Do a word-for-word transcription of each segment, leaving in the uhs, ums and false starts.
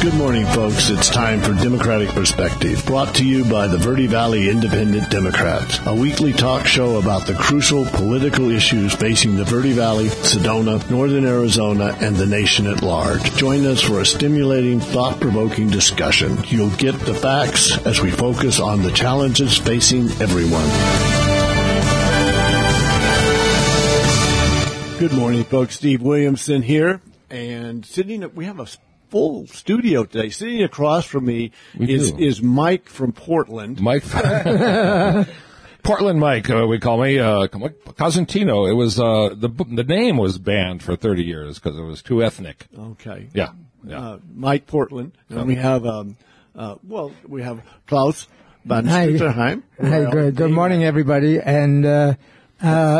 Good morning, folks. It's time for Democratic Perspective, brought to you by the Verde Valley Independent Democrats, a weekly talk show about the crucial political issues facing the Verde Valley, Sedona, Northern Arizona, and the nation at large. Join us for a stimulating, thought-provoking discussion. You'll get the facts as we focus on the challenges facing everyone. Good morning, folks. Steve Williamson here, and sitting, we have a full studio today. Sitting across from me We is do. is Mike from Portland. Mike, Portland Mike, uh, we call me, uh, Cosentino. It was, uh, the, the name was banned for thirty years because it was too ethnic. Okay. Yeah. yeah. Uh, Mike Portland. And Okay. we have, um, uh, well, we have Klaus Van Hi. Stutterheim. Hi, good, good morning, everybody. And uh, uh,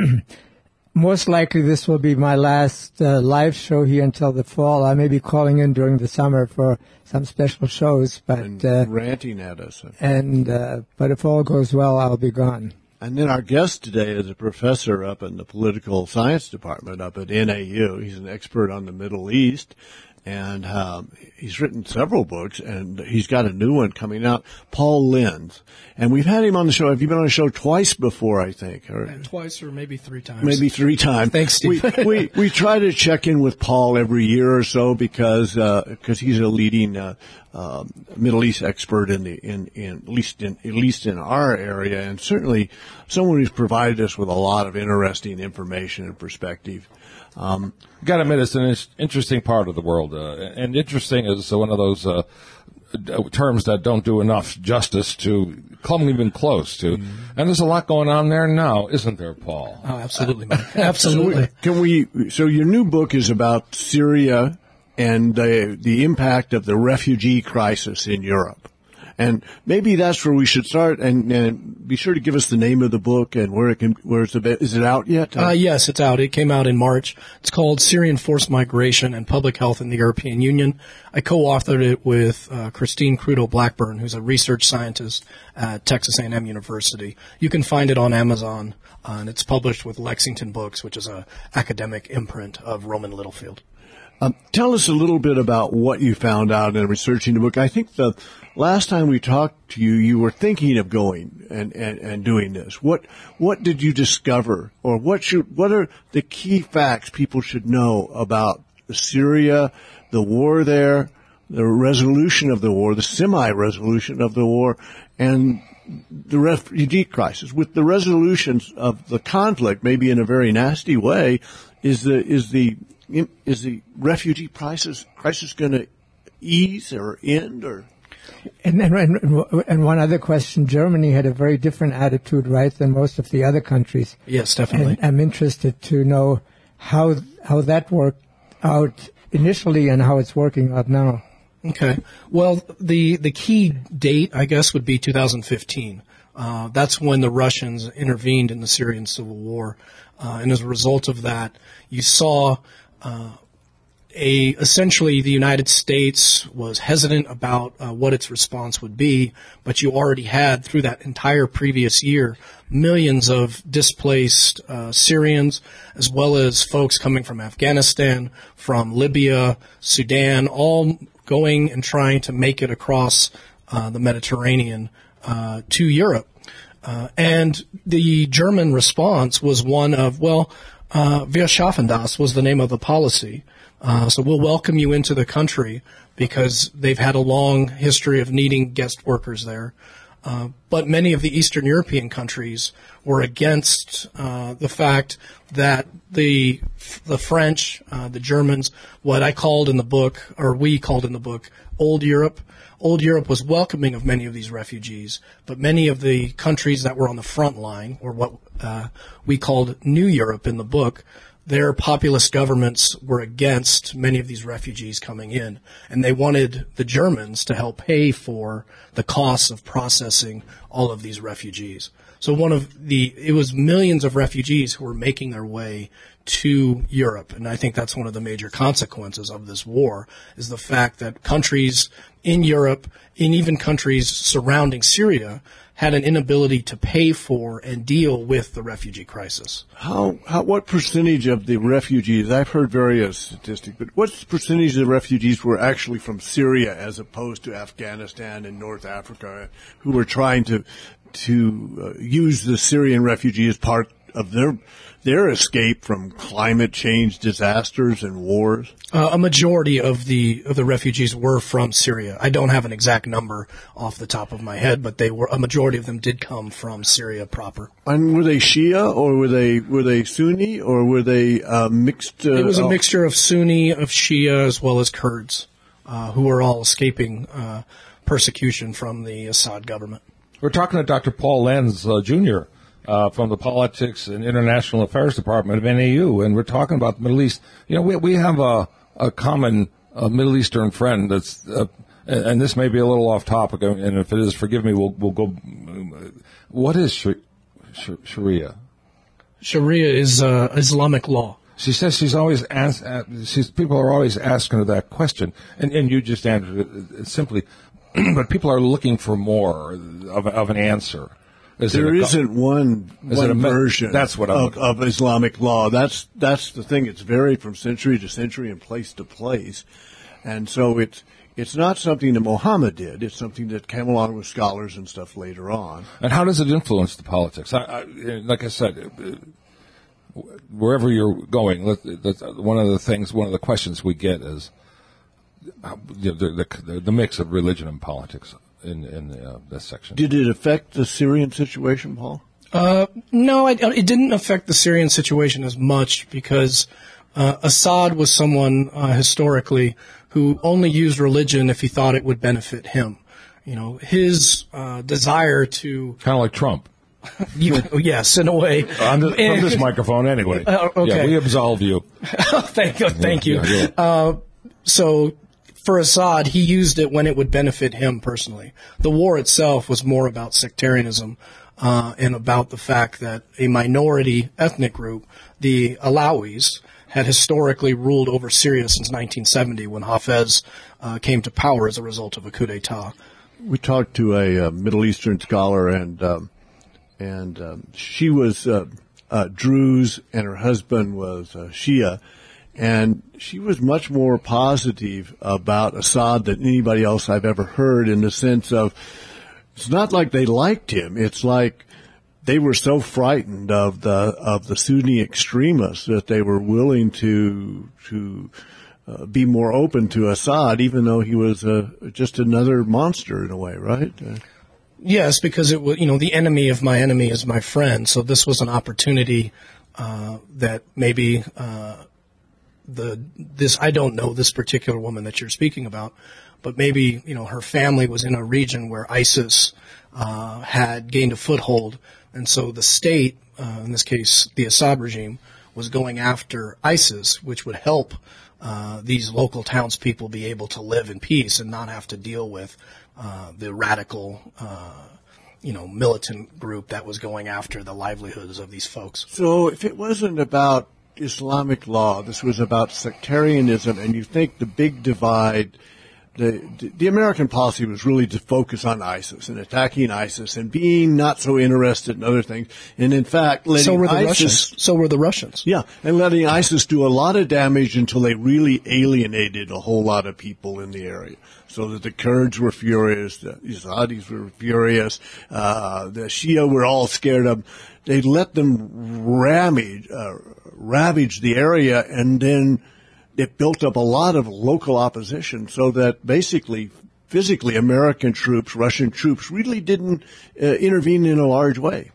most likely this will be my last uh, live show here until the fall. I may be calling in during the summer for some special shows, but And uh, ranting at us. and uh, but if all goes well, I'll be gone. And then our guest today is a professor up in the political science department up at N A U. He's an expert on the Middle East, and um, he's written several books, and he's got a new one coming out, Paul Lynds. And we've had him on the show. Have you been on the show twice before, I think? Or Twice or maybe three times. maybe three times. Thanks, Steve. We, we, we try to check in with Paul every year or so because, uh, cause he's a leading, uh, uh, Middle East expert in the, in, in, at least in, at least in our area, and certainly someone who's provided us with a lot of interesting information and perspective. Um, Got to admit, it's an is- interesting part of the world. Uh, and interesting is one of those, uh, terms that don't do enough justice to come even close to. Mm. And there's a lot going on there now, isn't there, Paul? Oh, absolutely, Mike. Absolutely. Can we, so your new book is about Syria and the, the impact of the refugee crisis in Europe. And maybe that's where we should start, and, and be sure to give us the name of the book and where it can, where it's a, is it out yet? Uh, yes, it's out. It came out in March. It's called Syrian Forced Migration and Public Health in the European Union. I co-authored it with uh, Christine Crudo Blackburn, who's a research scientist at Texas A and M University. You can find it on Amazon, uh, and it's published with Lexington Books, which is a academic imprint of Roman Littlefield. Um, tell us a little bit about what you found out in researching the book. I think the last time we talked to you, you were thinking of going and, and, and doing this. What what did you discover, or what should what are the key facts people should know about Syria, the war there, the resolution of the war, the semi-resolution of the war, and the refugee crisis? With the resolutions of the conflict, maybe in a very nasty way, is the is the is the refugee crisis crisis going to ease or end, or? And, and and and one other question: Germany had a very different attitude, right, than most of the other countries. Yes, definitely. And I'm interested to know how how that worked out initially and how it's working out now. Okay. Well, the the key date, I guess, would be two thousand fifteen. Uh, that's when the Russians intervened in the Syrian civil war, uh, and as a result of that, you saw uh, a essentially the United States was hesitant about uh, what its response would be, but you already had through that entire previous year millions of displaced uh, Syrians, as well as folks coming from Afghanistan, from Libya, Sudan, all going and trying to make it across uh, the Mediterranean uh, to Europe. Uh, and the German response was one of, well, uh, Wir schaffen das was the name of the policy. Uh, so we'll welcome you into the country because they've had a long history of needing guest workers there. Uh, but many of the Eastern European countries were against uh, the fact that the the French, uh, the Germans, what I called in the book, or we called in the book, Old Europe. Old Europe was welcoming of many of these refugees, but many of the countries that were on the front line, or what uh, we called New Europe in the book, their populist governments were against many of these refugees coming in, and they wanted the Germans to help pay for the costs of processing all of these refugees. So one of the, it was millions of refugees who were making their way to Europe. And I think that's one of the major consequences of this war, is the fact that countries in Europe, and even countries surrounding Syria, had an inability to pay for and deal with the refugee crisis. How, how, what percentage of the refugees, I've heard various statistics, but what percentage of the refugees were actually from Syria as opposed to Afghanistan and North Africa, who were trying to, to uh, use the Syrian refugee as part of their their escape from climate change disasters and wars? Uh, a majority of the of the refugees were from Syria. I don't have an exact number off the top of my head, but they were a majority of them did come from Syria proper. And were they Shia, or were they were they Sunni, or were they uh, mixed? Uh, it was a mixture of Sunni, of Shia, as well as Kurds, uh, who were all escaping uh, persecution from the Assad government. We're talking to Doctor Paul Lenz, uh, Junior Uh, from the Politics and International Affairs Department of N A U, and we're talking about the Middle East. You know, we we have a a common uh, Middle Eastern friend that's, uh, and this may be a little off topic, and if it is, forgive me. We'll we'll go. What is sh- sh- Sharia? Sharia is uh, Islamic law. She says she's always asked. Uh, she's people are always asking her that question, and and you just answered it simply. But people are looking for more of of an answer. Is there a, isn't one is one a, version that's what of, of Islamic law. That's that's the thing. It's varied from century to century and place to place, and so it's it's not something that Muhammad did. It's something that came along with scholars and stuff later on. And how does it influence the politics? I, I, like I said, wherever you're going, one of the things, one of the questions we get is the the, the, the mix of religion and politics. In, in uh, this section. Did it affect the Syrian situation, Paul? Uh, no, I, it didn't affect the Syrian situation as much because uh, Assad was someone uh, historically who only used religion if he thought it would benefit him. You know, his uh, desire to kind of like Trump. you, yes, in a way. On the, from this microphone, anyway. Uh, okay. Yeah, we absolve you. thank you. Thank you. Yeah, yeah. Uh, so. For Assad, he used it when it would benefit him personally. The war itself was more about sectarianism uh, and about the fact that a minority ethnic group, the Alawis, had historically ruled over Syria since nineteen seventy when Hafez uh, came to power as a result of a coup d'etat. We talked to a uh, Middle Eastern scholar, and um, and um, she was uh, uh, Druze, and her husband was uh, Shia. And she was much more positive about Assad than anybody else I've ever heard, in the sense of it's not like they liked him. It's like they were so frightened of the of the Sunni extremists that they were willing to to uh, be more open to Assad, even though he was uh, just another monster in a way, right? Uh, yes, because it was, you know, the enemy of my enemy is my friend. So this was an opportunity uh, that maybe. Uh, The this I don't know this particular woman that you're speaking about, but maybe you know her family was in a region where ISIS uh, had gained a foothold, and so the state, uh, in this case the Assad regime, was going after ISIS, which would help uh, these local townspeople be able to live in peace and not have to deal with uh, the radical, uh, you know, militant group that was going after the livelihoods of these folks. So if it wasn't about Islamic law, this was about sectarianism, and you think the big divide, the the American policy was really to focus on ISIS and attacking ISIS and being not so interested in other things, and in fact letting so were the ISIS, Russians. So were the Russians. Yeah, and letting ISIS do a lot of damage until they really alienated a whole lot of people in the area. So that the Kurds were furious, the Yazidis were furious, uh, the Shia were all scared of. They let them ravage, uh, ravage the area, and then it built up a lot of local opposition, so that basically, physically, American troops, Russian troops, really didn't uh, intervene in a large way.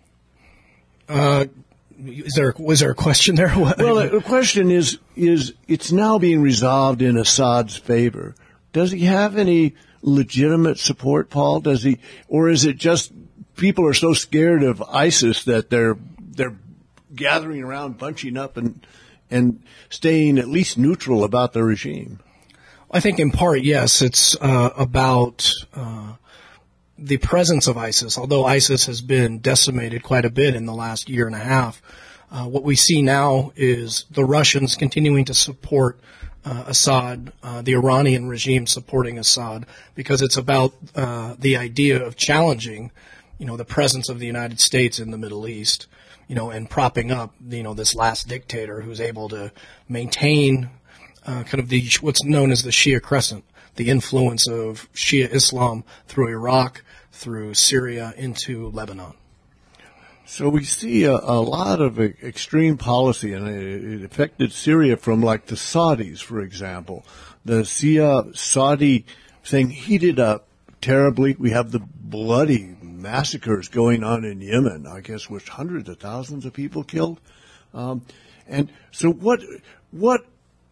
Uh, is there was there a question there? Well, the question is is it's now being resolved in Assad's favor. Does he have any legitimate support, Paul? Does he, or is it just people are so scared of ISIS that they're they're gathering around, bunching up, and and staying at least neutral about the regime? I think in part, yes, it's uh, about uh, the presence of ISIS. Although ISIS has been decimated quite a bit in the last year and a half, Uh, what we see now is the Russians continuing to support uh, Assad, uh, the Iranian regime supporting Assad, because it's about uh, the idea of challenging, you know, the presence of the United States in the Middle East, you know, and propping up, you know, this last dictator who's able to maintain uh, kind of the what's known as the Shia Crescent, the influence of Shia Islam through Iraq, through Syria, into Lebanon. So we see a, a lot of e- extreme policy, and it, it affected Syria from like the Saudis, for example. The Shia Saudi thing heated up terribly. We have the bloody massacres going on in Yemen, I guess, with hundreds of thousands of people killed. Um, and so what what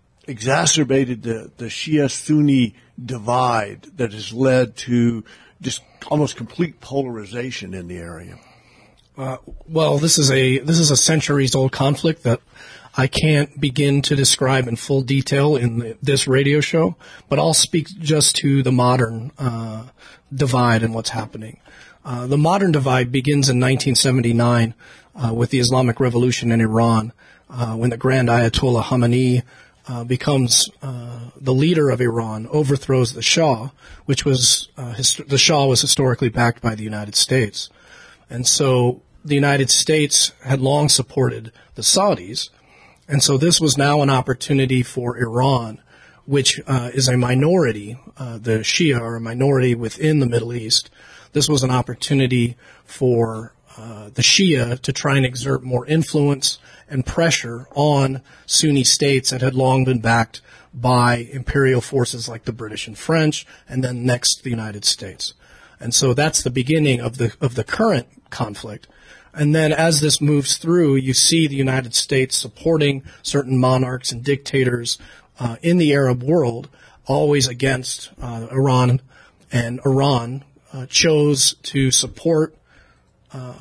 exacerbated the, the Shia-Sunni divide that has led to just almost complete polarization in the area? Uh, well, this is a this is a centuries-old conflict that I can't begin to describe in full detail in the, this radio show, but I'll speak just to the modern uh, divide and what's happening. Uh, the modern divide begins in nineteen seventy-nine uh, with the Islamic Revolution in Iran, uh, when the Grand Ayatollah Khamenei uh, becomes uh, the leader of Iran, overthrows the Shah, which was uh, hist- the Shah was historically backed by the United States. And so the United States had long supported the Saudis, and so this was now an opportunity for Iran, which uh, is a minority, uh, the Shia are a minority within the Middle East. This was an opportunity for uh, the Shia to try and exert more influence and pressure on Sunni states that had long been backed by imperial forces like the British and French, and then next the United States. And so that's the beginning of the of the current conflict. And then as this moves through, you see the United States supporting certain monarchs and dictators uh, in the Arab world, always against uh, Iran. And Iran uh, chose to support uh,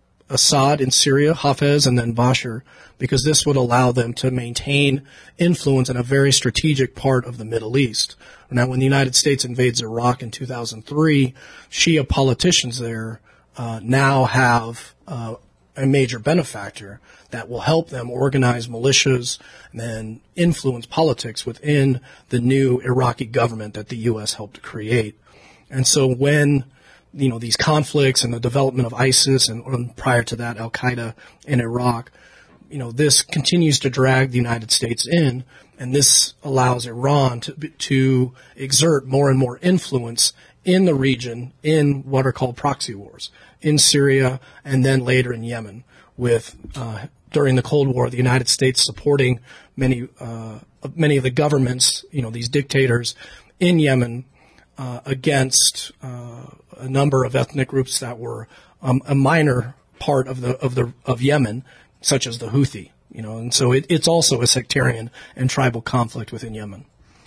Assad in Syria, Hafez, and then Bashar, because this would allow them to maintain influence in a very strategic part of the Middle East. Now, when the United States invades Iraq in two thousand three, Shia politicians there uh, now have uh, a major benefactor that will help them organize militias and then influence politics within the new Iraqi government that the U S helped to create. And so when, you know, these conflicts and the development of ISIS and, and prior to that, Al-Qaeda in Iraq, you know, this continues to drag the United States in, and this allows Iran to to exert more and more influence in the region in what are called proxy wars in Syria and then later in Yemen, with uh, during the Cold War, the United States supporting many uh, many of the governments, you know, these dictators in Yemen uh, against uh, a number of ethnic groups that were um, a minor part of the of the of Yemen, such as the Houthi, you know, and so it, it's also a sectarian and tribal conflict within Yemen.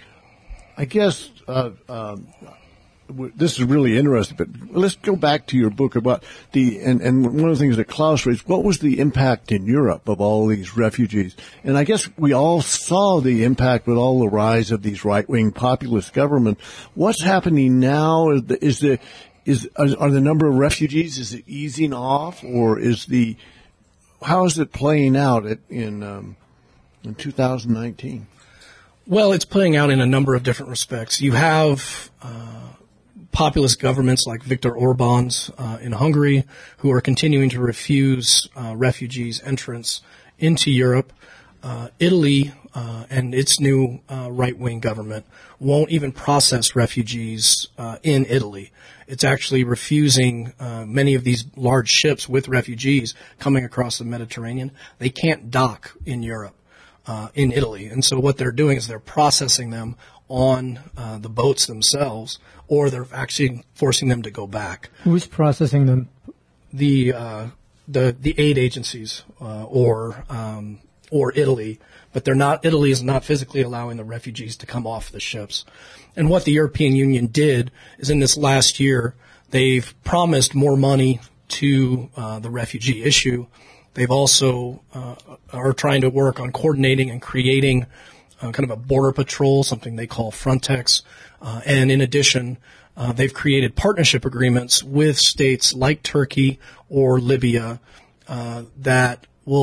I guess uh, um, this is really interesting, but let's go back to your book about the, and, and one of the things that Klaus raised, what was the impact in Europe of all these refugees? And I guess we all saw the impact with all the rise of these right-wing populist governments. What's happening now? Is the, is the, is, are the number of refugees, is it easing off, or is the, how is it playing out at, in, um, in two thousand nineteen? Well, it's playing out in a number of different respects. You have uh, populist governments like Viktor Orban's uh, in Hungary, who are continuing to refuse uh, refugees entrance into Europe. Uh, Italy uh, and its new uh, right-wing government won't even process refugees uh, in Italy. It's actually refusing uh, many of these large ships with refugees coming across the Mediterranean. They can't dock in Europe. Uh, in Italy. And so what they're doing is they're processing them on uh, the boats themselves, or they're actually forcing them to go back. Who's processing them? The uh, the the aid agencies uh, or um, or Italy, but they're not. Italy is not physically allowing the refugees to come off the ships. And what the European Union did is in this last year, they've promised more money to uh, the refugee issue. They've also uh, are trying to work on coordinating and creating uh, kind of a border patrol, something they call Frontex. Uh, and in addition, uh, they've created partnership agreements with states like Turkey or Libya uh, that will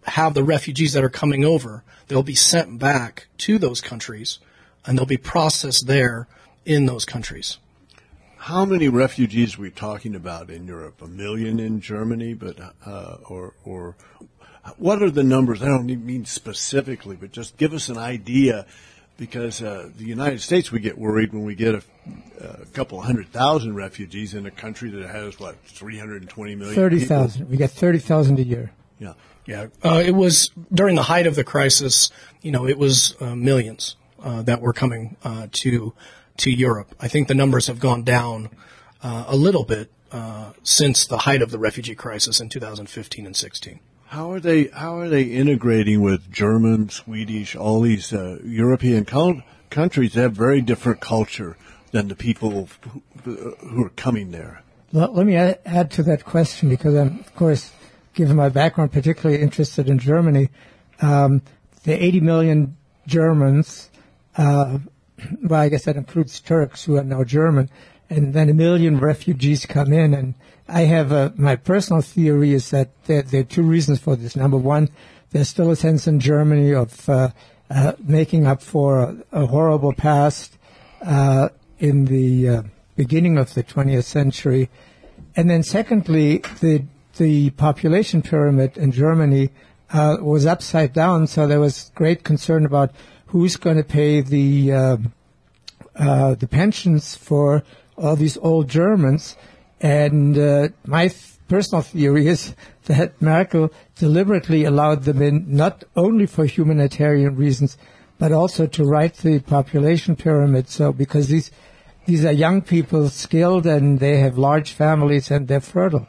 have the refugees that are coming over, they'll be sent back to those countries, and they'll be processed there in those countries. How many refugees are we talking about in Europe? A million in Germany, but uh, or or what are the numbers? I don't mean specifically, but just give us an idea, because uh, the United States, we get worried when we get a, a couple hundred thousand refugees in a country that has what three hundred twenty million. Thirty thousand. We get thirty thousand a year. Yeah, yeah. Uh, it was during the height of the crisis. You know, it was uh, millions uh, that were coming uh, to. to Europe. I think the numbers have gone down uh, a little bit uh, since the height of the refugee crisis in two thousand fifteen and sixteen. How are they? How are they integrating with German, Swedish, all these uh, European co- countries that have very different culture than the people who, who are coming there? Well, let me add, add to that question, because I'm, of course, given my background, particularly interested in Germany. Um, the eighty million Germans. Uh, Well, I guess that includes Turks who are now German, and then a million refugees come in. And I have a, my personal theory is that there, there are two reasons for this. Number one, there's still a sense in Germany of uh, uh, making up for a, a horrible past uh, in the uh, beginning of the twentieth century. And then secondly, the the population pyramid in Germany uh, was upside down, so there was great concern about who's going to pay the uh, uh, the pensions for all these old Germans. And uh, my th- personal theory is that Merkel deliberately allowed them in not only for humanitarian reasons, but also to right the population pyramid. So because these these are young people, skilled, and they have large families, and they're fertile.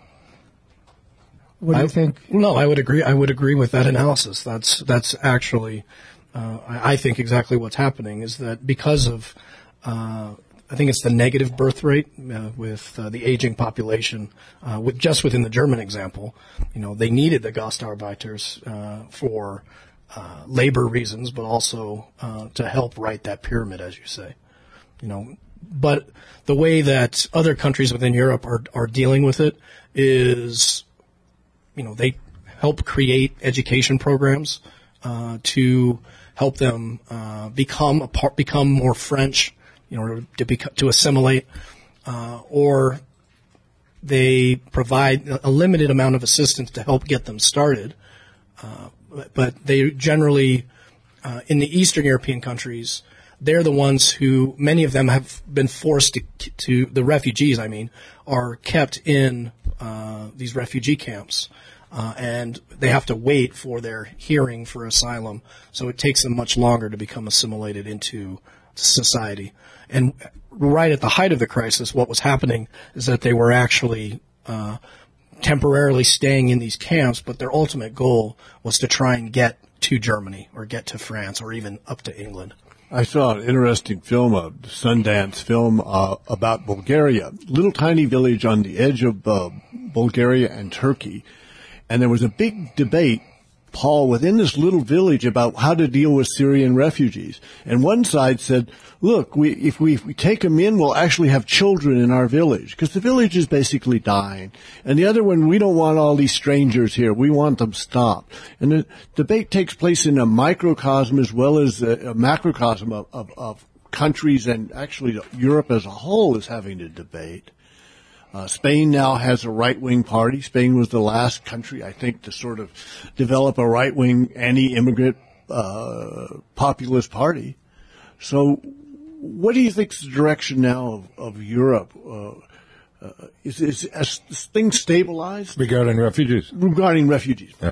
What do I, you think? No, I would agree. I would agree with that analysis. That's that's actually. Uh, I, I think exactly what's happening is that because of, uh, I think it's the negative birth rate uh, with uh, the aging population, uh, with just within the German example, you know, they needed the Gastarbeiters uh, for uh, labor reasons, but also uh, to help right that pyramid, as you say, you know. But the way that other countries within Europe are are dealing with it is, you know, they help create education programs uh, to help them uh, become a part, become more French, you know, to bec- to assimilate, uh, or they provide a limited amount of assistance to help get them started. Uh, but they generally, uh, in the Eastern European countries, they're the ones who, many of them have been forced to, to the refugees, I mean, are kept in uh, these refugee camps. Uh, and they have to wait for their hearing for asylum, so it takes them much longer to become assimilated into society. And right at the height of the crisis, what was happening is that they were actually uh, temporarily staying in these camps, but their ultimate goal was to try and get to Germany or get to France or even up to England. I saw an interesting film, a Sundance film uh, about Bulgaria, little tiny village on the edge of uh, Bulgaria and Turkey. And there was a big debate, Paul, within this little village about how to deal with Syrian refugees. And one side said, look, we, if, we, if we take them in, we'll actually have children in our village, because the village is basically dying. And the other one, we don't want all these strangers here. We want them stopped. And the debate takes place in a microcosm as well as a, a macrocosm of, of, of countries, and actually Europe as a whole is having a debate. Uh, Spain now has a right-wing party. Spain was the last country, I think, to sort of develop a right-wing anti-immigrant uh, populist party. So what do you think is the direction now of, of Europe? Uh, uh, is, is, is things stabilized? Regarding refugees. Regarding refugees. Yeah.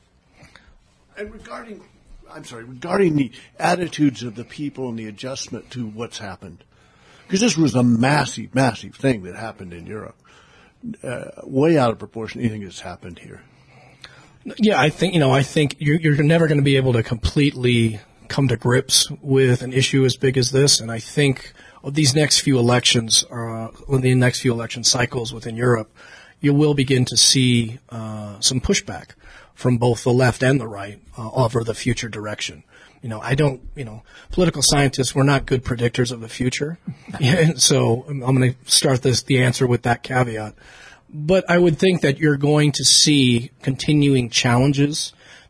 And regarding, I'm sorry, regarding the attitudes of the people and the adjustment to what's happened. Because this was a massive, massive thing that happened in Europe, uh, way out of proportion to anything that's happened here. Yeah, I think, you know, I think you're, you're never going to be able to completely come to grips with an issue as big as this. And I think these next few elections, uh, the next few election cycles within Europe, you will begin to see uh, some pushback from both the left and the right uh, over the future direction. You know, I don't, you know, political scientists, we're not good predictors of the future. And so I'm going to start this, the answer with that caveat. But I would think that you're going to see continuing challenges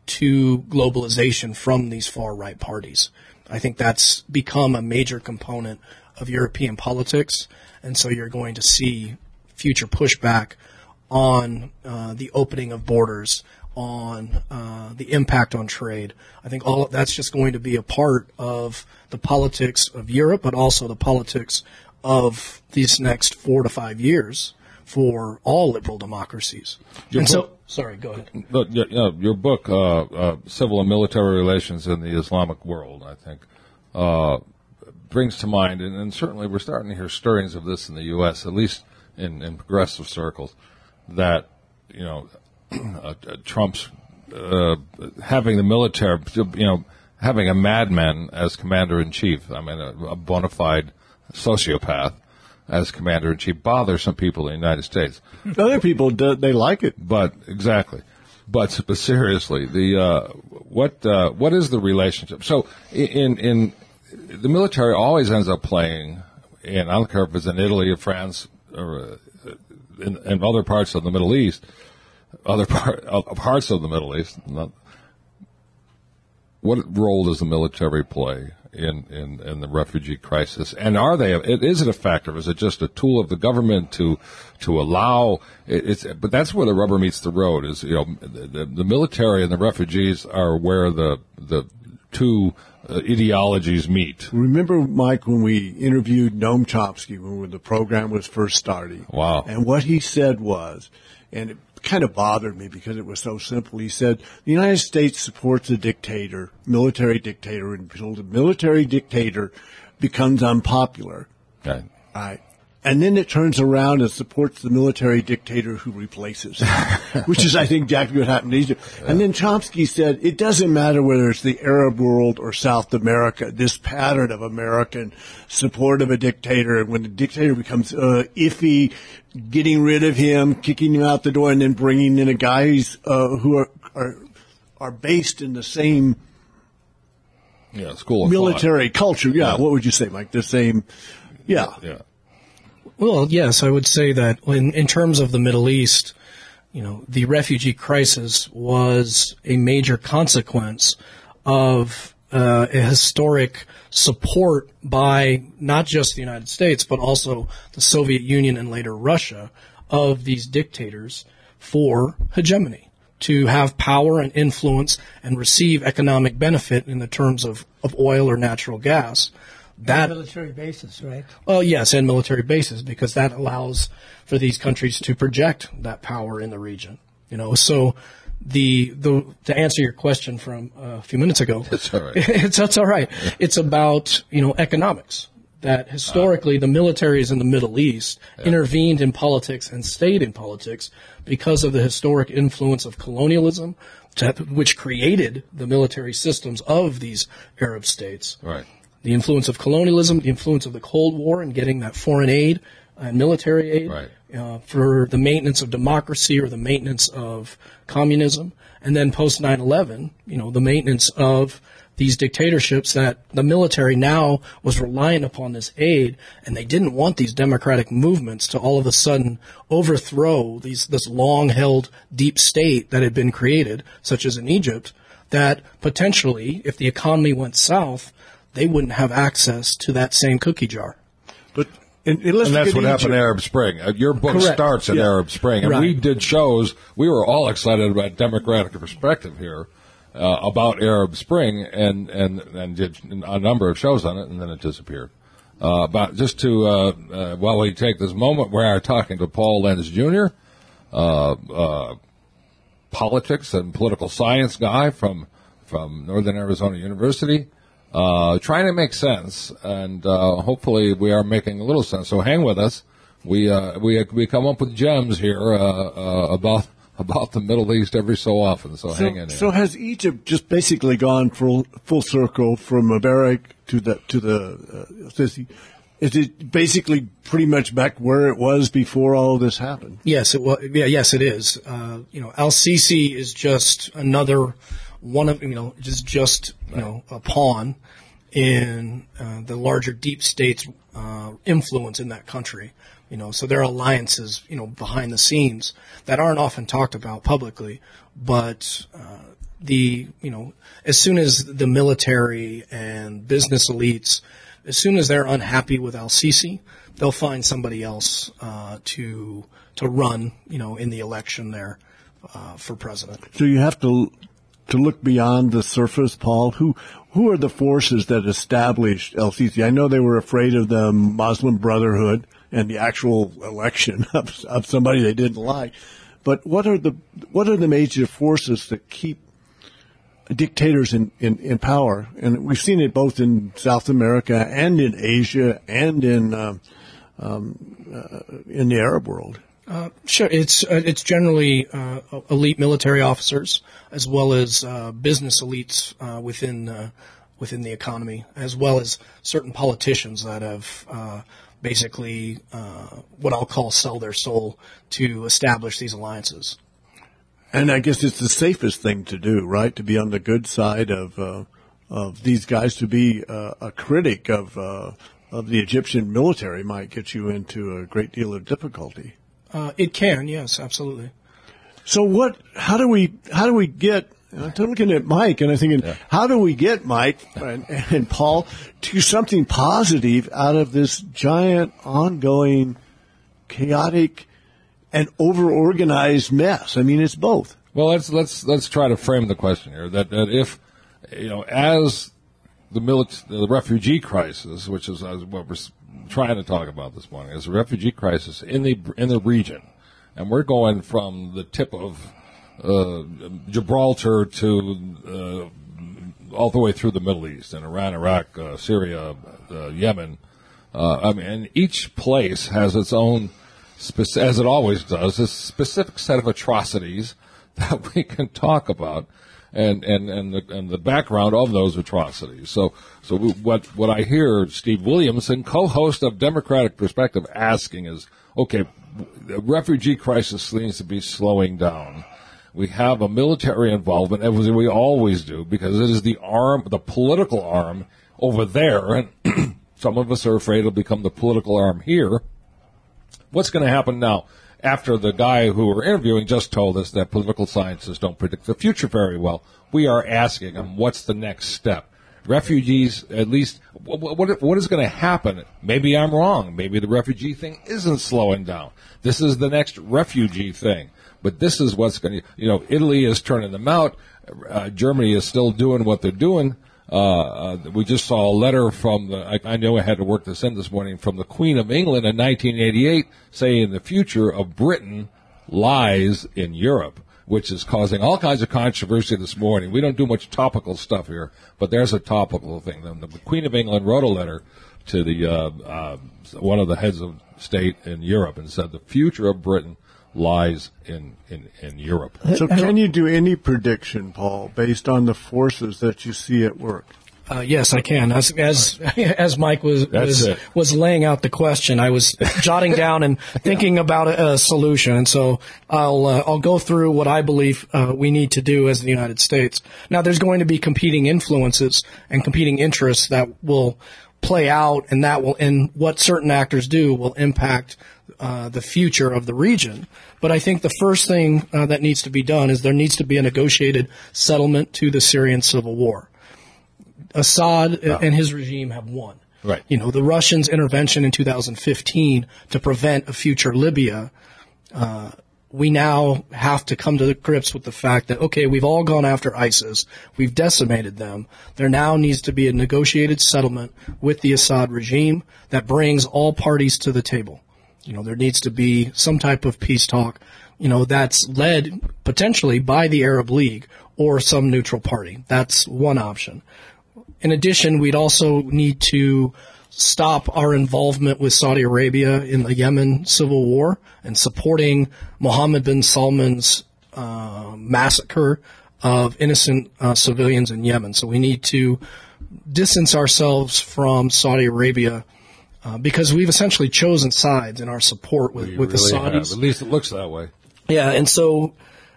to globalization from these far-right parties. I think that's become a major component of European politics, and so you're going to see future pushback on uh, the opening of borders, on uh, the impact on trade. I think all of that's just going to be a part of the politics of Europe, but also the politics of these next four to five years for all liberal democracies. Your and book, so, sorry, go ahead. But, yeah, yeah, your book, uh, uh, Civil and Military Relations in the Islamic World, I think, uh, brings to mind, and, and certainly we're starting to hear stirrings of this in the U S, at least in, in progressive circles, that, you know, uh, Trump's uh, having the military, you know, having a madman as commander-in-chief, I mean, a, a bona fide sociopath as commander-in-chief bothers some people in the United States. Other people, do, they like it. But, exactly. But, but seriously, the uh, what uh, what is the relationship? So, in in the military always ends up playing, and I don't care if it's in Italy or France or uh, in, in other parts of the Middle East, other part, uh, parts of the Middle East. Not, what role does the military play in, in, in the refugee crisis? And are they? Is it a factor? Is it just a tool of the government to to allow? It's but that's where the rubber meets the road. Is you know the, the military and the refugees are where the the two uh, ideologies meet. Remember, Mike, when we interviewed Noam Chomsky when the program was first starting? Wow! And what he said was, and it kind of bothered me because it was so simple. He said, the United States supports a dictator, military dictator, and until the military dictator becomes unpopular. Okay. Right. And then it turns around and supports the military dictator who replaces him, which is, I think, exactly what happened to Egypt. Yeah. And then Chomsky said, it doesn't matter whether it's the Arab world or South America, this pattern of American support of a dictator, and when the dictator becomes uh, iffy, getting rid of him, kicking him out the door, and then bringing in a guy who's, uh, who are, are are based in the same yeah, school of military thought. culture. Yeah, yeah, what would you say, Mike? The same, yeah. Yeah. Well, yes, I would say that in, in terms of the Middle East, you know, the refugee crisis was a major consequence of uh, a historic support by not just the United States, but also the Soviet Union and later Russia of these dictators for hegemony, to have power and influence and receive economic benefit in the terms of, of oil or natural gas. That military bases, right? Well, yes, and military bases, because that allows for these countries to project that power in the region. You know, so the the to answer your question from a few minutes ago, that's all right. it's that's all right. It's about you know economics. That historically, uh, the militaries in the Middle East yeah. intervened in politics and stayed in politics because of the historic influence of colonialism, which created the military systems of these Arab states. Right. The influence of colonialism, the influence of the Cold War and getting that foreign aid and military aid right. uh, for the maintenance of democracy or the maintenance of communism. And then post nine eleven, you know, the maintenance of these dictatorships that the military now was relying upon this aid, and they didn't want these democratic movements to all of a sudden overthrow these this long-held deep state that had been created, such as in Egypt, that potentially, if the economy went south, they wouldn't have access to that same cookie jar. But and, and, and that's what happened in Arab Spring. Uh, your book Correct. starts in yeah. Arab Spring, and right. we did shows. We were all excited about democratic perspective here uh, about Arab Spring, and and and did a number of shows on it, and then it disappeared. Uh, but just to uh, uh, while we take this moment, we are talking to Paul Lenz Junior, uh, uh, politics and political science guy from from Northern Arizona University. Uh, trying to make sense, and uh, hopefully we are making a little sense. So hang with us. We uh, we we come up with gems here uh, uh, about about the Middle East every so often. So, so hang in here. So has Egypt just basically gone full full circle from Mubarak to the to the uh, Sisi? Is it basically pretty much back where it was before all of this happened? Yes, it was. Yeah, yes, it is. Uh, you know, Al-Sisi is just another. One of you know just just you know a pawn in uh, the larger deep state's uh, influence in that country. You know, so there are alliances you know behind the scenes that aren't often talked about publicly, but uh, the, you know, as soon as the military and business elites, as soon as they're unhappy with al-Sisi, they'll find somebody else uh, to to run, you know, in the election there uh, for president. So you have to to look beyond the surface, Paul. Who who are the forces that established al-Sisi? I know they were afraid of the Muslim Brotherhood and the actual election of, of somebody they didn't like. But what are the what are the major forces that keep dictators in, in, in power? And we've seen it both in South America and in Asia and in um, um, uh, in the Arab world. Uh, sure, it's uh, it's generally uh, elite military officers as well as uh, business elites uh, within uh, within the economy, as well as certain politicians that have uh, basically uh, what I'll call sell their soul to establish these alliances. And I guess it's the safest thing to do, right? To be on the good side of uh, of these guys. To be uh, a critic of uh, of the Egyptian military might get you into a great deal of difficulty. Uh, it can, yes, absolutely. So what? How do we? How do we get? I'm looking at Mike and I'm thinking, yeah. How do we get Mike and, and Paul to something positive out of this giant, ongoing, chaotic, and over-organized mess? I mean, it's both. Well, let's let's let's try to frame the question here. That, that if you know, as the milit- the refugee crisis, which is what we're trying to talk about this morning, is a refugee crisis in the in the region, and we're going from the tip of uh, Gibraltar to uh, all the way through the Middle East and Iran, Iraq, uh, Syria, uh, Yemen. Uh, I mean, and each place has its own, spec- as it always does, a specific set of atrocities that we can talk about. And and and the, and the background of those atrocities. So so we, what what I hear Steve Williamson, co-host of Democratic Perspective, asking is, okay, the refugee crisis needs to be slowing down. We have a military involvement, as we always do, because it is the arm, the political arm over there, and some of us are afraid it'll become the political arm here. What's going to happen now? After the guy who we're interviewing just told us that political scientists don't predict the future very well, we are asking him, what's the next step? Refugees, at least, what, what, what is going to happen? Maybe I'm wrong. Maybe the refugee thing isn't slowing down. This is the next refugee thing. But this is what's going to, you know, Italy is turning them out. Uh, Germany is still doing what they're doing. Uh, uh, we just saw a letter from the, I, I know I had to work this in this morning, from the Queen of England in nineteen eighty-eight saying the future of Britain lies in Europe, which is causing all kinds of controversy this morning. We don't do much topical stuff here, but there's a topical thing. The, the Queen of England wrote a letter to the, uh, uh, one of the heads of state in Europe and said the future of Britain lies in, in, in Europe. So can you do any prediction, Paul, based on the forces that you see at work? Uh, yes, I can. As as as Mike was was, was laying out the question, I was jotting down and thinking about a, a solution. And so I'll uh, I'll go through what I believe uh, we need to do as the United States. Now, there's going to be competing influences and competing interests that will play out, and that will, and what certain actors do will impact uh, the future of the region. But I think the first thing uh, that needs to be done is there needs to be a negotiated settlement to the Syrian civil war. Assad oh. and his regime have won. Right. You know, the Russians' intervention in two thousand fifteen to prevent a future Libya, uh, we now have to come to grips with the fact that, okay, we've all gone after ISIS. We've decimated them. There now needs to be a negotiated settlement with the Assad regime that brings all parties to the table. You know, there needs to be some type of peace talk, you know, that's led potentially by the Arab League or some neutral party. That's one option. In addition, we'd also need to stop our involvement with Saudi Arabia in the Yemen civil war and supporting Mohammed bin Salman's uh, massacre of innocent uh, civilians in Yemen. So we need to distance ourselves from Saudi Arabia uh, because we've essentially chosen sides in our support with, we with really the Saudis. Have. At least it looks that way. Yeah, and so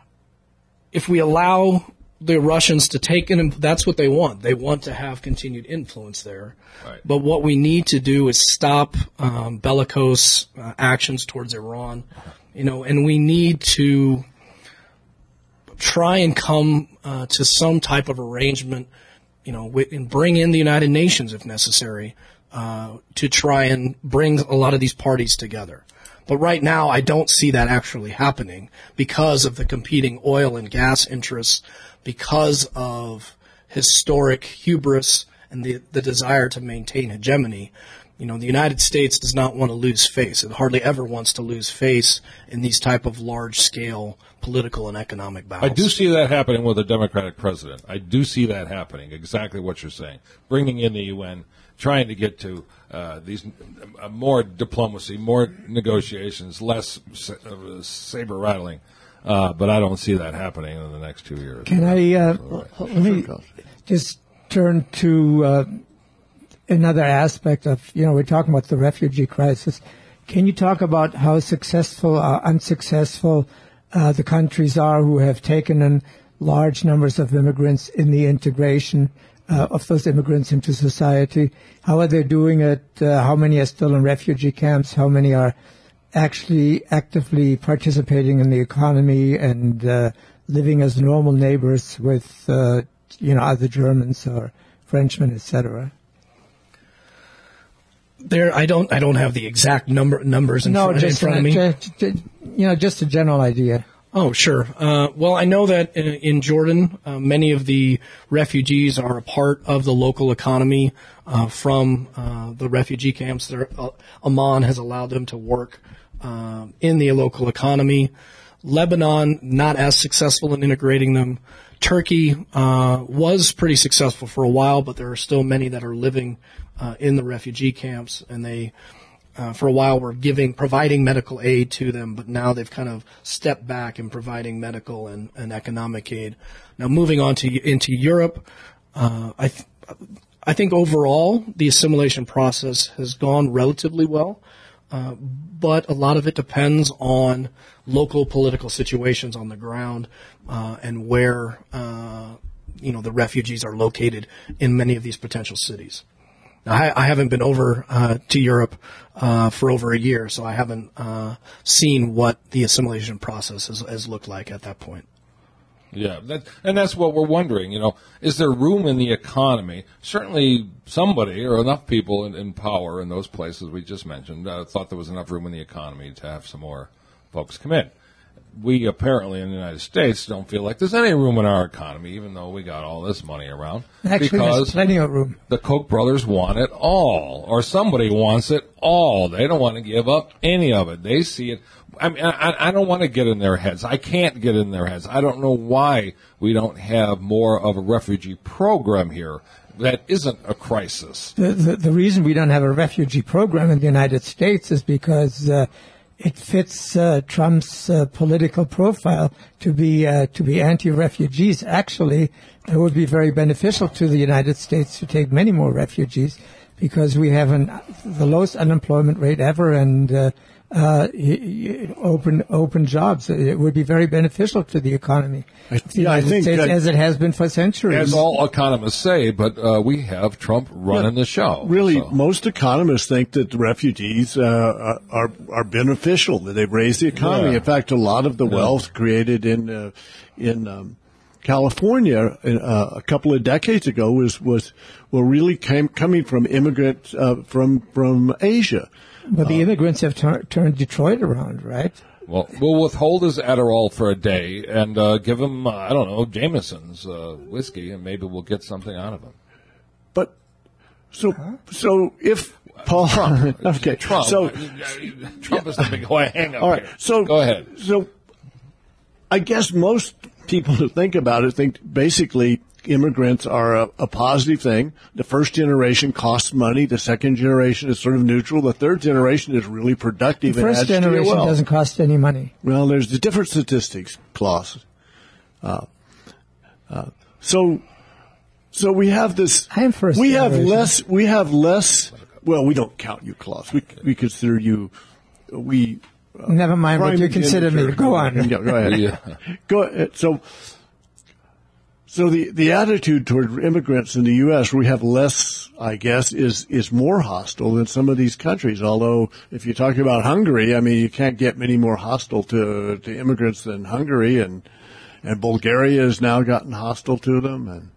if we allow the Russians to take in, that's what they want. They want to have continued influence there. Right. But what we need to do is stop um, bellicose uh, actions towards Iran, you know, and we need to try and come uh, to some type of arrangement, you know, wi- and bring in the United Nations if necessary uh, to try and bring a lot of these parties together. But right now, I don't see that actually happening because of the competing oil and gas interests, because of historic hubris and the, the desire to maintain hegemony. You know, the United States does not want to lose face. It hardly ever wants to lose face in these type of large-scale political and economic battles. I do see that happening with a Democratic president. I do see that happening, exactly what you're saying. Bringing in the U N, trying to get to uh, these uh, more diplomacy, more negotiations, less uh, saber-rattling. Uh, but I don't see that happening in the next two years. Can I uh, let me just turn to uh, another aspect of, you know, we're talking about the refugee crisis. Can you talk about how successful or unsuccessful uh, the countries are who have taken in large numbers of immigrants in the integration uh, of those immigrants into society? How are they doing it? Uh, how many are still in refugee camps? How many are actually actively participating in the economy and uh, living as normal neighbors with, uh, you know, other Germans or Frenchmen, et cetera? There, I don't, I don't have the exact number numbers in, no, front, just, in front of me. Just, just, you know, just a general idea. Oh, sure. Uh, well, I know that in, in Jordan, uh, many of the refugees are a part of the local economy uh, from uh, the refugee camps. There, uh, Amman has allowed them to work uh, in the local economy. Lebanon, not as successful in integrating them. Turkey uh, was pretty successful for a while, but there are still many that are living uh, in the refugee camps, and they, uh, for a while, were giving, providing medical aid to them, but now they've kind of stepped back in providing medical and, and economic aid. Now, moving on to into Europe, uh, I, th- I think overall the assimilation process has gone relatively well. Uh, but a lot of it depends on local political situations on the ground uh, and where uh, you know the refugees are located in many of these potential cities. Now, I, I haven't been over uh, to Europe uh, for over a year, so I haven't uh, seen what the assimilation process has, has looked like at that point. Yeah, that, and that's what we're wondering, you know, is there room in the economy? Certainly somebody or enough people in, in power in those places we just mentioned uh, thought there was enough room in the economy to have some more folks come in. We apparently in the United States don't feel like there's any room in our economy, even though we got all this money around. Actually, because there's plenty of room. The Koch brothers want it all, or somebody wants it all. They don't want to give up any of it. They see it. I mean, I, I don't want to get in their heads. I can't get in their heads. I don't know why we don't have more of a refugee program here that isn't a crisis. The, the, the reason we don't have a refugee program in the United States is because uh, it fits uh, Trump's uh, political profile to be uh, to be anti-refugees. Actually, it would be very beneficial to the United States to take many more refugees because we have an, the lowest unemployment rate ever and uh, uh, open open jobs. It would be very beneficial to the economy of the yeah, United I think States, that, as it has been for centuries. As all economists say, but uh, we have Trump running yeah, the show. Really, so. Most economists think that the refugees uh, are are beneficial, that they've raised the economy. Yeah. In fact, a lot of the yeah. wealth created in uh, in um, California uh, a couple of decades ago was was well really came coming from immigrants uh, from from Asia. But the immigrants have tur- turned Detroit around, right? Well, we'll withhold his Adderall for a day and uh, give him, uh, I don't know, Jameson's uh, whiskey, and maybe we'll get something out of him. But so huh? so if Paul Trump, okay Trump, so Trump is the big hang up. All right, here. so go ahead. So I guess most people who think about it think basically immigrants are a, a positive thing. The first generation costs money. The second generation is sort of neutral. The third generation is really productive. The first and adds generation to your wealth. doesn't cost any money. Well, there's the different statistics, Klaus. Uh, uh, so, so we have this. I am first we have generation. less. We have less. Well, we don't count you, Klaus. We we consider you. We. Uh, Never mind what you consider me. Go on. Yeah, go ahead. Yeah. Go ahead. So. So the, the attitude toward immigrants in the U S, where we have less, I guess, is, is more hostile than some of these countries. Although, if you're talking about Hungary, I mean, you can't get many more hostile to, to immigrants than Hungary. And, and Bulgaria has now gotten hostile to them. And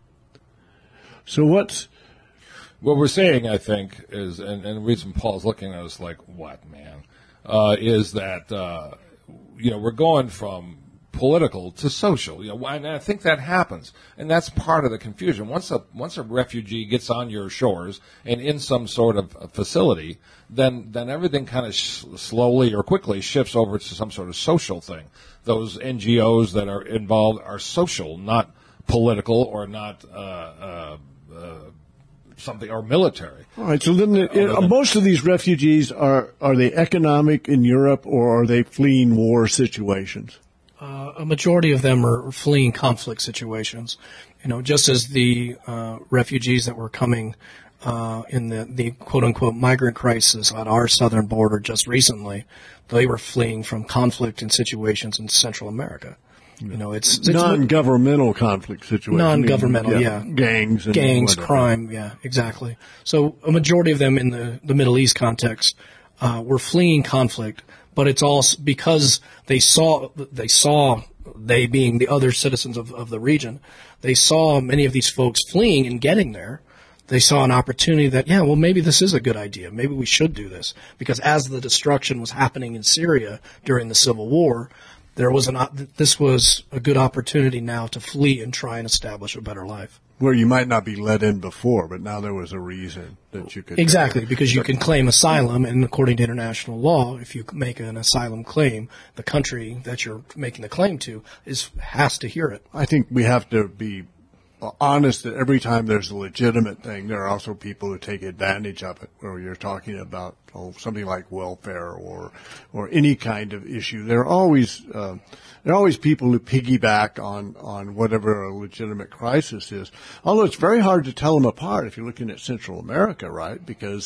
so what's what we're saying, I think, is, and, and the reason Paul's looking at us like, what, man, uh, is that, uh, you know, we're going from political to social, you know, and I think that happens, and that's part of the confusion. Once a once a refugee gets on your shores and in some sort of facility, then then everything kind of sh- slowly or quickly shifts over to some sort of social thing. Those N G Os that are involved are social, not political or not uh, uh, uh, something or military. All right. So then, the, it, most of these refugees are are they economic in Europe, or are they fleeing war situations? Uh, a majority of them are fleeing conflict situations. You know, just as the uh, refugees that were coming uh, in the, the quote-unquote migrant crisis at our southern border just recently, they were fleeing from conflict and situations in Central America. You know, it's, it's non-governmental conflict situations. Non-governmental, yeah. yeah. Gangs. And Gangs, whatever. crime, yeah, exactly. So a majority of them in the, the Middle East context uh, were fleeing conflict. But it's also because they saw, they saw, they being the other citizens of, of the region, they saw many of these folks fleeing and getting there. They saw an opportunity that, yeah, well, maybe this is a good idea. Maybe we should do this. Because as the destruction was happening in Syria during the Civil War, there was an, this was a good opportunity now to flee and try and establish a better life. Where you might not be let in before, but now there was a reason that you could. Exactly, because you can claim asylum, and according to international law, if you make an asylum claim, the country that you're making the claim to is has to hear it. I think we have to be honest that every time there's a legitimate thing, there are also people who take advantage of it, where you're talking about oh, something like welfare or or any kind of issue. There are always uh, there are always people who piggyback on, on whatever a legitimate crisis is. Although it's very hard to tell them apart if you're looking at Central America, right? Because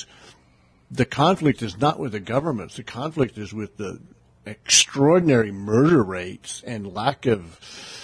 the conflict is not with the governments. The conflict is with the extraordinary murder rates and lack of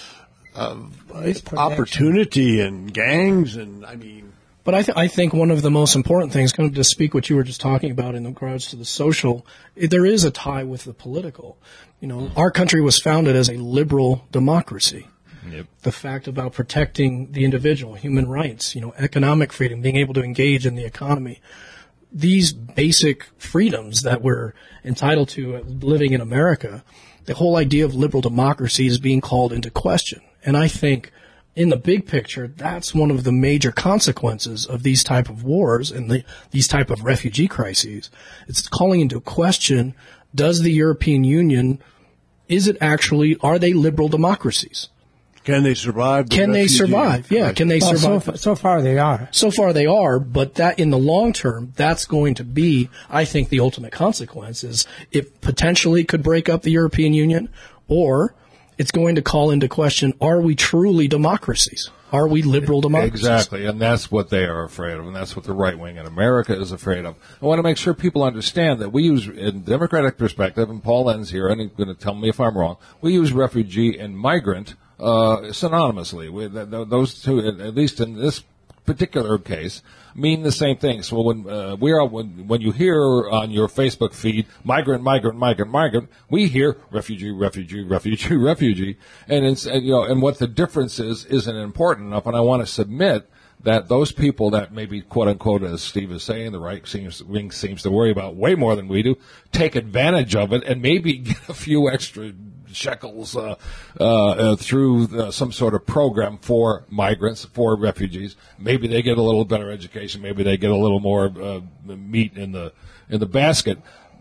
of opportunity and gangs, and I mean. But I, th- I think one of the most important things, kind of to speak what you were just talking about in regards to the social, it, there is a tie with the political. You know, our country was founded as a liberal democracy. Yep. The fact about protecting the individual, human rights, you know, economic freedom, being able to engage in the economy. These basic freedoms that we're entitled to living in America, the whole idea of liberal democracy is being called into question. And I think in the big picture, that's one of the major consequences of these type of wars and the, these type of refugee crises. It's calling into question, does the European Union, is it actually, are they liberal democracies? Can they survive? The Can they survive? Yeah, crisis? can they well, survive? So, so far they are. So far they are, but that in the long term, that's going to be, I think, the ultimate consequence is it potentially could break up the European Union, or it's going to call into question, are we truly democracies? Are we liberal democracies? Exactly, and that's what they are afraid of, and that's what the right wing in America is afraid of. I want to make sure people understand that we use, in Democratic perspective, and Paul Enns here, and he's going to tell me if I'm wrong, we use refugee and migrant uh, synonymously. We, th- th- those two, at least in this particular case, mean the same thing. So when uh, we are when when you hear on your Facebook feed migrant, migrant, migrant, migrant, we hear refugee, refugee, refugee, refugee, and it's and, you know, and what the difference is isn't important enough. And I want to submit that those people that maybe quote unquote, as Steve is saying, the right seems wing seems to worry about way more than we do, take advantage of it and maybe get a few extra shekels uh, uh, uh, through uh, some sort of program for migrants, for refugees. Maybe they get a little better education. Maybe they get a little more uh, meat in the in the basket.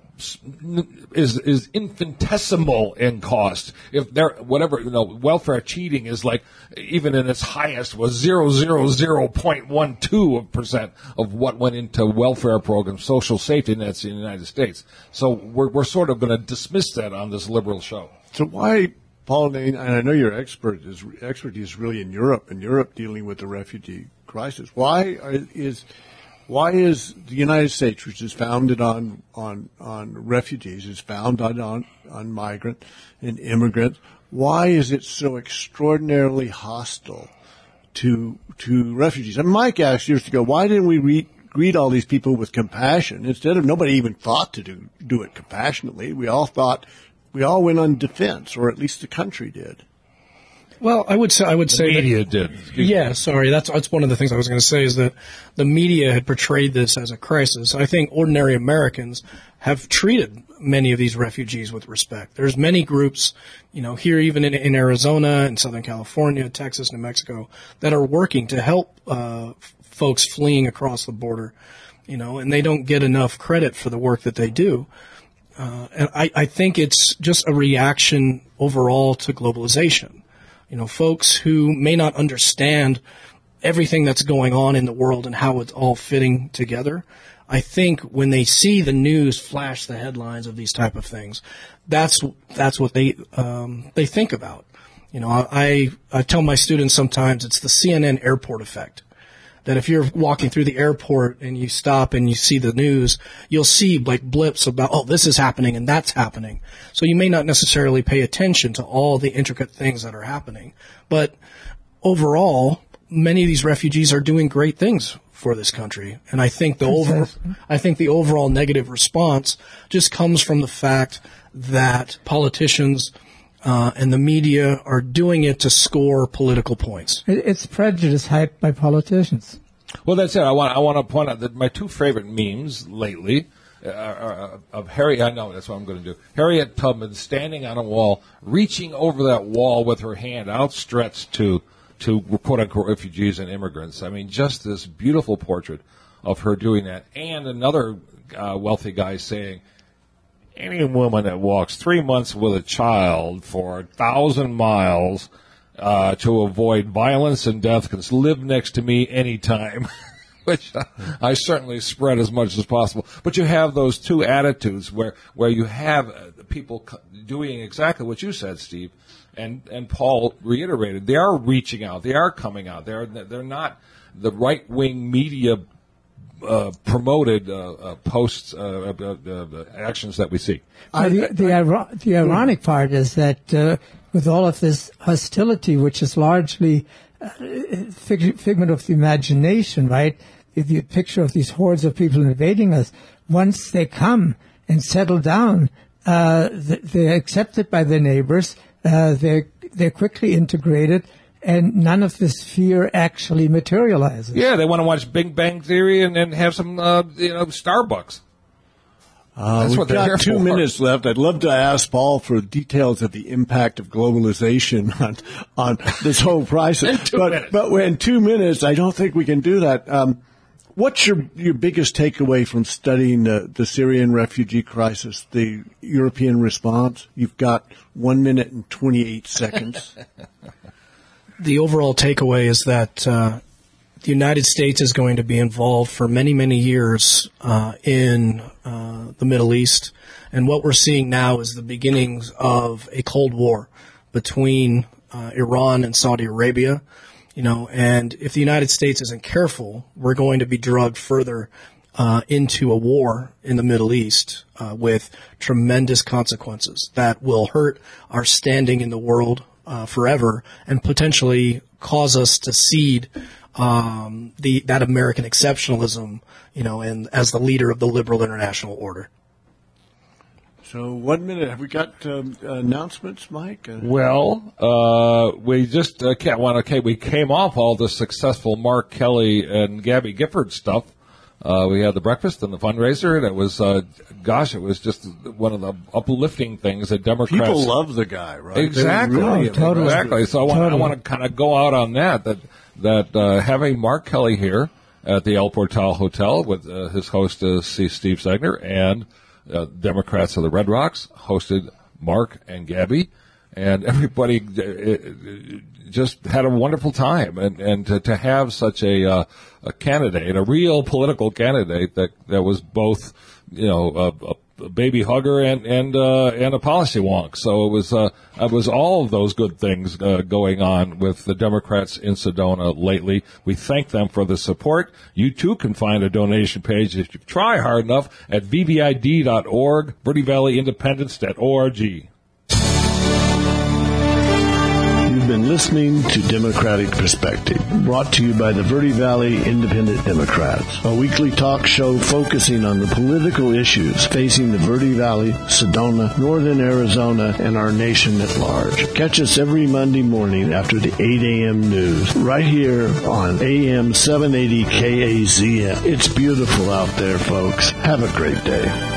Is is infinitesimal in cost. If there whatever you know, welfare cheating is like even in its highest was zero zero zero point one two percent of what went into welfare programs, social safety nets in the United States. So we're we're sort of going to dismiss that on this liberal show. So why, Paul, and I know your expert is expertise really in Europe, and Europe dealing with the refugee crisis. Why are, is why is the United States, which is founded on on on refugees, is founded on on, on migrant and immigrants, why is it so extraordinarily hostile to to refugees? And Mike asked years ago, why didn't we re- greet all these people with compassion instead of nobody even thought to do do it compassionately? We all thought. We all went on defense, or at least the country did. Well, I would say I would The say media that, did. Excuse Yeah, me. sorry. That's that's one of the things I was going to say is that the media had portrayed this as a crisis. I think ordinary Americans have treated many of these refugees with respect. There's many groups, you know, here even in, in Arizona, in Southern California, Texas, New Mexico, that are working to help uh, f- folks fleeing across the border, you know, and they don't get enough credit for the work that they do. Uh, and I, I think it's just a reaction overall to globalization. You know, folks who may not understand everything that's going on in the world and how it's all fitting together. I think when they see the news flash the headlines of these type of things, that's that's what they um, they think about. You know, I I tell my students sometimes it's the C N N airport effect. That if you're walking through the airport and you stop and you see the news, you'll see like blips about, oh, this is happening and that's happening. So you may not necessarily pay attention to all the intricate things that are happening. But overall, many of these refugees are doing great things for this country. And I think the over, I think the overall negative response just comes from the fact that politicians Uh, and the media are doing it to score political points. It's prejudice hyped by politicians. Well, that's it. I want I want to point out that my two favorite memes lately are, are of Harry. I know that's what I'm going to do. Harriet Tubman standing on a wall, reaching over that wall with her hand outstretched to to quote unquote refugees and immigrants. I mean, just this beautiful portrait of her doing that, and another uh, wealthy guy saying, any woman that walks three months with a child for a thousand miles uh, to avoid violence and death can live next to me anytime, which I certainly spread as much as possible. But you have those two attitudes where, where you have people doing exactly what you said, Steve, and, and Paul reiterated. They are reaching out. They are coming out. They're, they're not the right-wing media Uh, promoted uh, uh, posts, uh, uh, uh, actions that we see. Uh, the, the, iro- the ironic part is that uh, with all of this hostility, which is largely uh, fig- figment of the imagination, right? The, the picture of these hordes of people invading us, once they come and settle down, uh, th- they're accepted by their neighbors, uh, they're, they're quickly integrated, and none of this fear actually materializes. Yeah, they want to watch Big Bang Theory and then have some, uh, you know, Starbucks. Uh, That's we've what they're here got two for. minutes left. I'd love to ask Paul for details of the impact of globalization on on this whole crisis. In two but minutes. but in two minutes, I don't think we can do that. Um, what's your your biggest takeaway from studying the, the Syrian refugee crisis, the European response? You've got one minute and twenty-eight seconds. The overall takeaway is that uh, the United States is going to be involved for many, many years uh, in uh, the Middle East. And what we're seeing now is the beginnings of a Cold War between uh, Iran and Saudi Arabia. You know, and if the United States isn't careful, we're going to be drugged further uh, into a war in the Middle East uh, with tremendous consequences that will hurt our standing in the world Uh, forever, and potentially cause us to cede um, the that American exceptionalism, you know, and as the leader of the liberal international order. So one minute. Have we got um, announcements, Mike? Uh, Well, uh, we just uh, can't want to. We came off all the successful Mark Kelly and Gabby Gifford stuff. Uh, we had the breakfast and the fundraiser, and it was, uh, gosh, it was just one of the uplifting things that Democrats. People love the guy, right? Exactly, They really Oh, totally. exactly. So I want, Totally. I want to kind of go out on that. That that uh, having Mark Kelly here at the El Portal Hotel with uh, his host uh, Steve Segner and uh, Democrats of the Red Rocks hosted Mark and Gabby, and everybody uh, just had a wonderful time, and and to, to have such a uh, a candidate, a real political candidate that that was both, you know, a, a baby hugger and and uh, and a policy wonk. So it was uh, it was all of those good things uh, going on with the Democrats in Sedona lately. We thank them for the support. You too can find a donation page if you try hard enough at v v i d dot org, verde valley independence dot org. You've been listening to Democratic Perspective, brought to you by the Verde Valley Independent Democrats, a weekly talk show focusing on the political issues facing the Verde Valley, Sedona, northern Arizona, and our nation at large. Catch us every Monday morning after the eight a.m. news, right here on A M seven eighty K A Z M. It's beautiful out there, folks. Have a great day.